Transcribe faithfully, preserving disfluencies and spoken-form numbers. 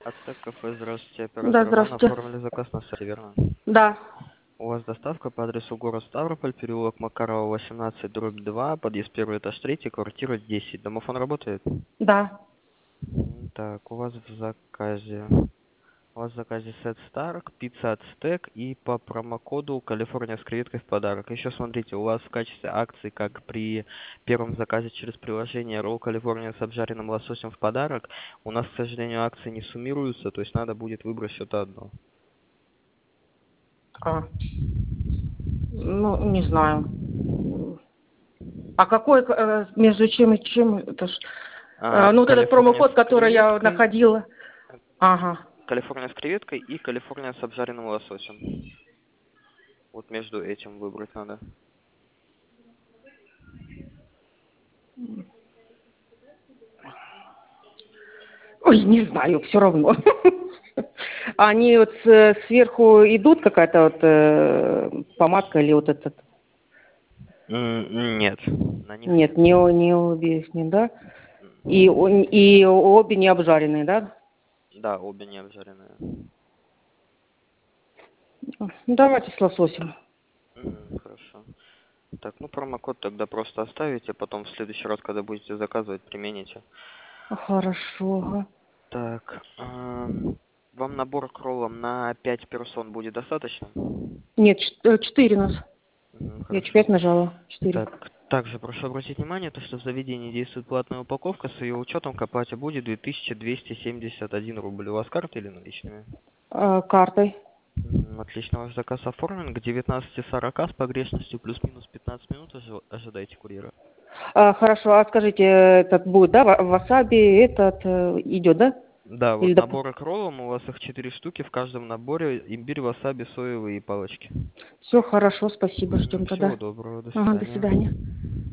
Ацтек кафе, здравствуйте, Да, оператор Иван, здравствуйте. оформили заказ на сайте, верно? Да, У вас доставка по адресу город Ставрополь, переулок Макарова, восемнадцать, дробь два, подъезд первый этаж третий, квартира десять. Домофон работает? да. М, Так, у вас в заказе... У вас в заказе сет Старк, пицца Ацтек и по промокоду Калифорния с креветкой в подарок. Еще смотрите, у вас в качестве акции, как при первом заказе через приложение ролл Калифорния с обжаренным лососем в подарок, у нас, к сожалению, акции не суммируются, то есть надо будет выбрать что-то одно. А, ну, не знаю. А какой, э, между чем и чем, это ж, А, э, ну, вот этот Калифорния промокод, с который я креветкой, находила. Ага. Калифорния с креветкой и Калифорния с обжаренным лососем. Вот между этим выбрать надо. Ой, не знаю, все равно. Они вот с- сверху идут какая-то вот э, помадка или вот этот. М, Нет, на них Нет, нет. не, о- не обе с ним, да? И, М, о- и обе не обжаренные, да? Да, обе не обжаренные. Ну, давайте с лососем. М, Хорошо. Так, ну промокод тогда просто оставите, потом в следующий раз, когда будете заказывать, примените. Хорошо. Ага. Так, ам, вам набор к роллам на пять персон будет достаточно? Нет, ч- э, четыре нас. Мгм, Я хорошо. пять нажала. Четыре. Так, также прошу обратить внимание, то, что в заведении действует платная упаковка, с ее учетом к оплате будет две тысячи двести семьдесят один рубль. У вас карта или наличными? А, картой. М, Отлично, ваш заказ оформлен. К девятнадцати сорока с погрешностью плюс-минус пятнадцать минут ожи- ожидайте курьера. А, хорошо, а скажите, этот будет, да, ва- васаби этот э, идет, да? Да, Или вот доп... наборы к роллам, у вас их четыре штуки, в каждом наборе имбирь, васаби, соевые и палочки. Все хорошо, спасибо, ждем Всего тогда. доброго, до Ага, до свидания. свидания.